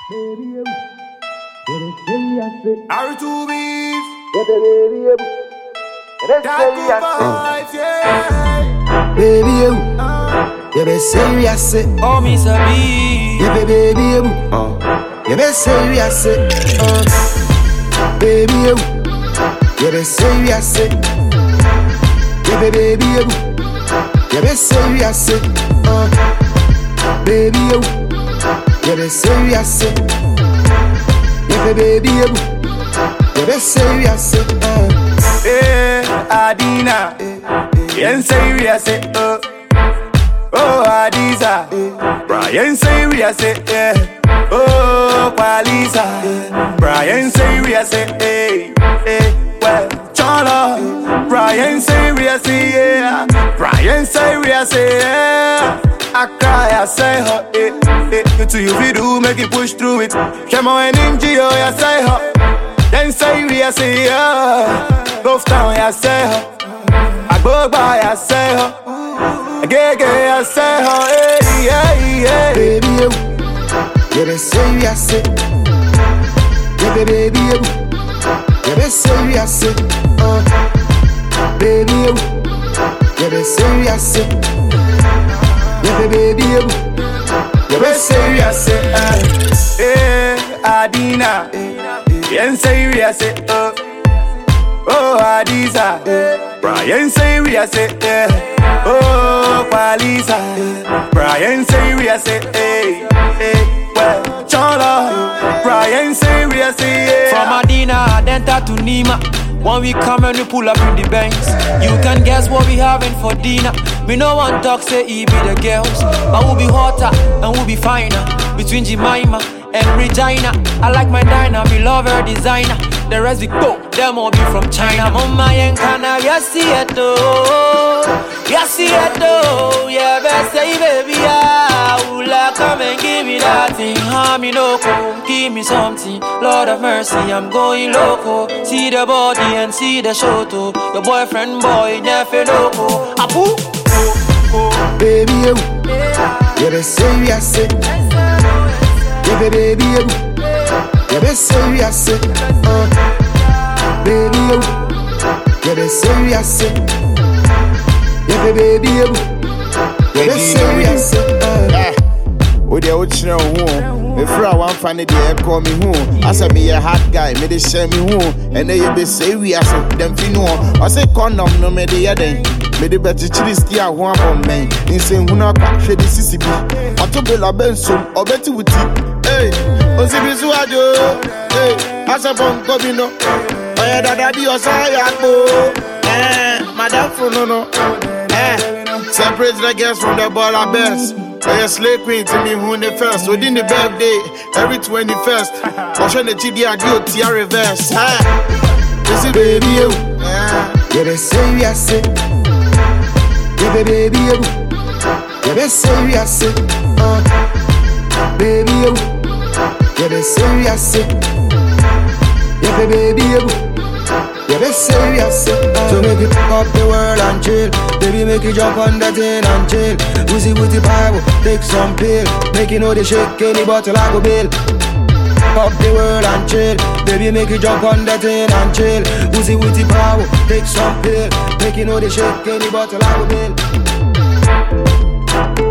R2Bs. Baby, you be serious. Oh, me sabi. Baby, you be serious. Baby, you be serious. Baby, you be serious. Baby, you be serious. Baby, you be serious. Adina, yen serious. Oh, Adiza, Brian serious. Oh, Palisa, Brian serious. Well, Chola, Brian serious. Yeah, Brian serious. Yeah. I cry, I say her, you to you do, make it push through it. Come on, NGO, I say her. Then say we, I say her. Go down, I say her. I go by, I say her. I get, I say her. Baby, you be serious. Baby, you be serious. Baby, you be serious. Baby, you be serious. Adina, yen serious. Oh, Adiza, Brian serious. Oh, Palisa, Brian serious. Well, Chola, Brian serious. From Adina, Denta to Nima. When we come and we pull up in the banks, you can guess what we having for dinner. Me no one talk say he be the girls, but we'll be hotter and we'll be finer. Between Jemima and Regina, I like my diner, me love her designer. The rest we go, them all be from China. Mama and Kana, yes see it though, yes see it though. Yeah, best say baby, I would like come and give me that thing. Me no come, give me something. Lord of mercy, I'm going loco. See the body and see the show too. Your boyfriend boy, never loco. Apu. Baby, you be serious. Baby, you be serious. Baby, you be serious. Baby, you be serious. With the old children home, if I want funny, they call me home. I said, me a hot guy, me they share me home. And then you be serious, them fino. I say, condom, no, me the other. Me the better chili stia one on me. In saying, who not catch the CCB. I told Bella Benson, or better with it. Hey, Osibizuajo. Hey, I said, Bonkobino. Oh, yeah, that be your side. Madame Frono. Separate the girls from the baller best. I slay queen to me who the first. Within the birthday, every 21st. I'm trying to cheat the idea to reverse. This is baby, you be serious. Baby, you be serious. Baby, you be serious. Baby, you be serious. So make it fuck up the world and chill. Baby, make it jump on that thing and chill. Woozy with the Bible, take some pill. Make it know they shake any bottle I go bill. Fuck the world and chill. Baby, make it jump on that thing and chill. Woozy with the Bible, take some pill. Make it know they shake any bottle I go bill.